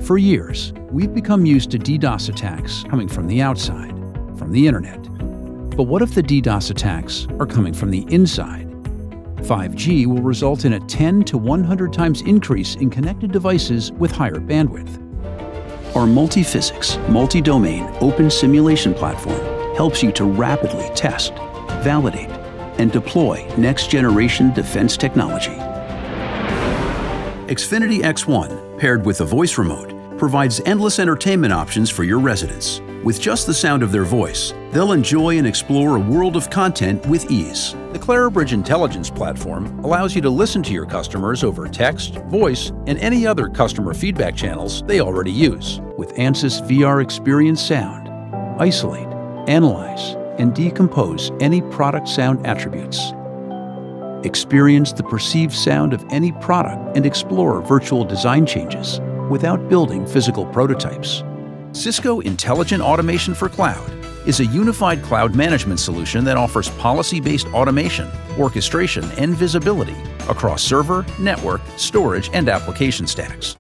For years, we've become used to DDoS attacks coming from the outside, from the internet. But what if the DDoS attacks are coming from the inside? 5G will result in a 10 to 100 times increase in connected devices with higher bandwidth. Our multi-physics, multi-domain open simulation platform helps you to rapidly test, validate, and deploy next-generation defense technology. Xfinity X1, paired with a voice remote, provides endless entertainment options for your residents. With just the sound of their voice, they'll enjoy and explore a world of content with ease. The Clarabridge Intelligence Platform allows you to listen to your customers over text, voice, and any other customer feedback channels they already use. With Ansys VR Experience Sound, isolate, analyze, and decompose any product sound attributes. Experience the perceived sound of any product and explore virtual design changes without building physical prototypes. Cisco Intelligent Automation for Cloud is a unified cloud management solution that offers policy-based automation, orchestration, and visibility across server, network, storage, and application stacks.